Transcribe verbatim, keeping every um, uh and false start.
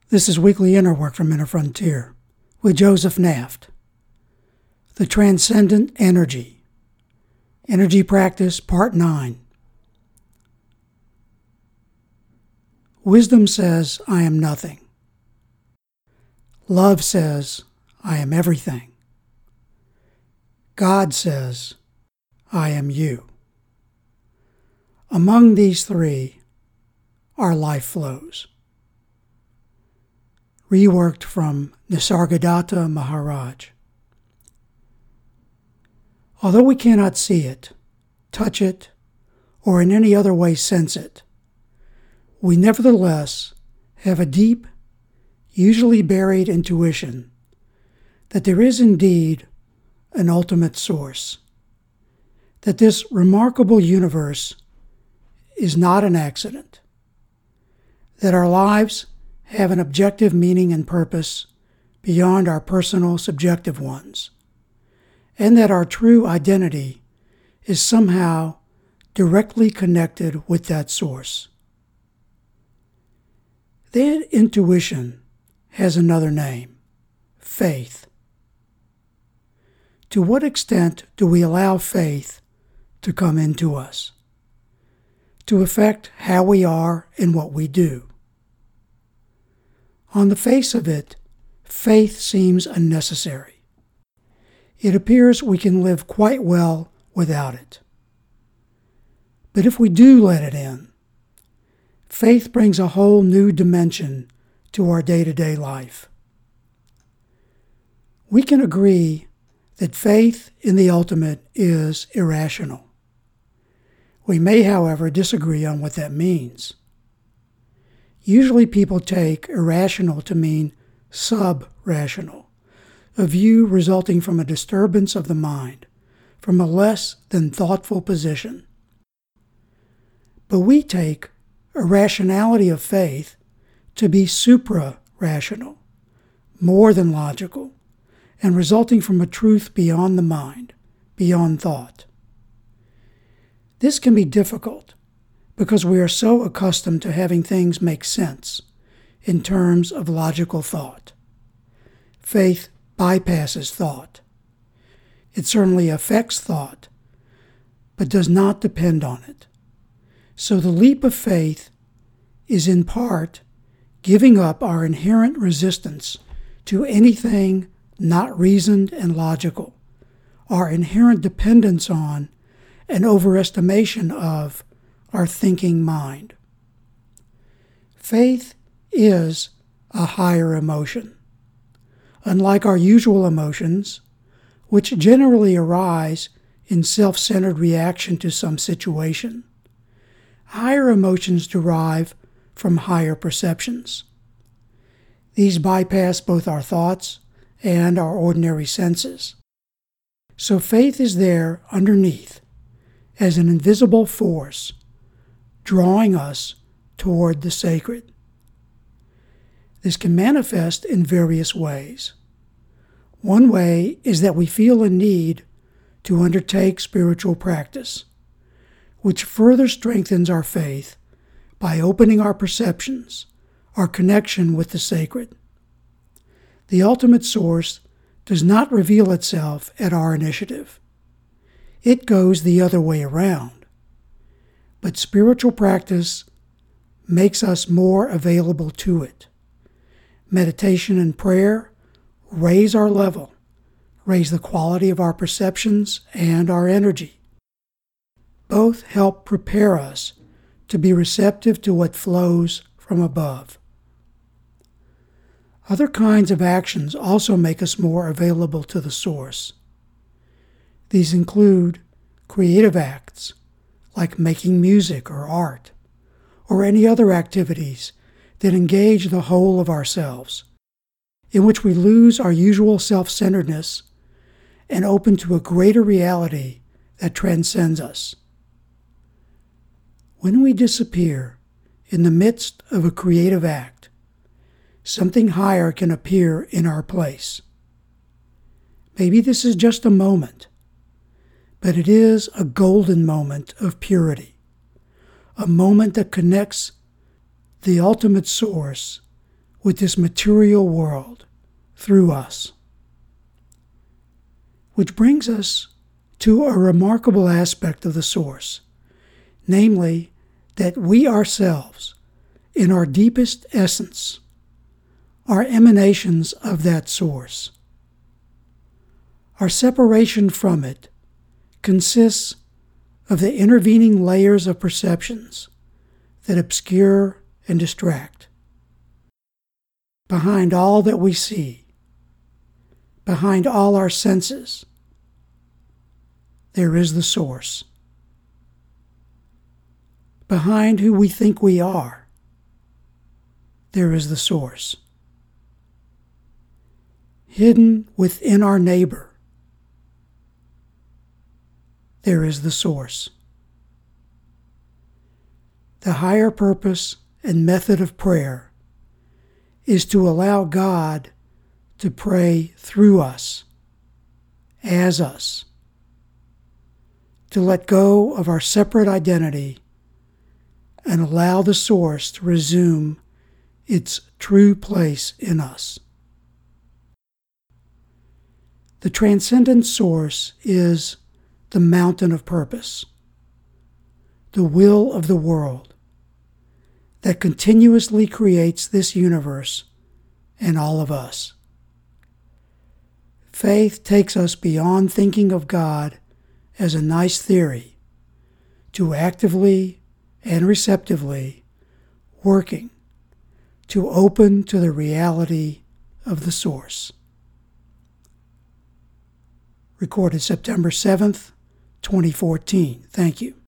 This is Weekly Inner Work from Inner Frontier with Joseph Naft. The Transcendent Energy. Energy Practice, Part nine. Wisdom says, I am nothing. Love says, I am everything. God says, I am you. Among these three, our life flows. Reworked from Nisargadatta Maharaj. Although we cannot see it, touch it, or in any other way sense it, we nevertheless have a deep, usually buried intuition that there is indeed an ultimate source, that this remarkable universe is not an accident, that our lives have an objective meaning and purpose beyond our personal subjective ones, and that our true identity is somehow directly connected with that source. That intuition has another name, faith. To what extent do we allow faith to come into us, to affect how we are and what we do? On the face of it, faith seems unnecessary. It appears we can live quite well without it. But if we do let it in, faith brings a whole new dimension to our day-to-day life. We can agree that faith in the ultimate is irrational. We may, however, disagree on what that means. Usually people take irrational to mean sub-rational, a view resulting from a disturbance of the mind, from a less than thoughtful position. But we take irrationality of faith to be supra-rational, more than logical, and resulting from a truth beyond the mind, beyond thought. This can be difficult because we are so accustomed to having things make sense in terms of logical thought. Faith bypasses thought. It certainly affects thought, but does not depend on it. So the leap of faith is in part giving up our inherent resistance to anything not reasoned and logical, our inherent dependence on and overestimation of our thinking mind. Faith is a higher emotion. Unlike our usual emotions, which generally arise in self-centered reaction to some situation, higher emotions derive from higher perceptions. These bypass both our thoughts and our ordinary senses. So faith is there underneath as an invisible force drawing us toward the sacred. This can manifest in various ways. One way is that we feel a need to undertake spiritual practice, which further strengthens our faith by opening our perceptions, our connection with the sacred. The ultimate source does not reveal itself at our initiative. It goes the other way around. But spiritual practice makes us more available to it. Meditation and prayer raise our level, raise the quality of our perceptions and our energy. Both help prepare us to be receptive to what flows from above. Other kinds of actions also make us more available to the source. These include creative acts, like making music or art, or any other activities that engage the whole of ourselves, in which we lose our usual self-centeredness and open to a greater reality that transcends us. When we disappear in the midst of a creative act, something higher can appear in our place. Maybe this is just a moment, but it is a golden moment of purity, a moment that connects the ultimate source with this material world through us. Which brings us to a remarkable aspect of the Source, namely that we ourselves, in our deepest essence, are emanations of that Source. Our separation from it consists of the intervening layers of perceptions that obscure and distract. Behind all that we see, behind all our senses, there is the Source. Behind who we think we are, there is the Source. Hidden within our neighbor, there is the Source. The higher purpose and method of prayer is to allow God to pray through us, as us, to let go of our separate identity and allow the Source to resume its true place in us. The transcendent Source is the mountain of purpose, the will of the world that continuously creates this universe and all of us. Faith takes us beyond thinking of God as a nice theory to actively and receptively working to open to the reality of the Source. Recorded September seventh, twenty fourteen. Thank you.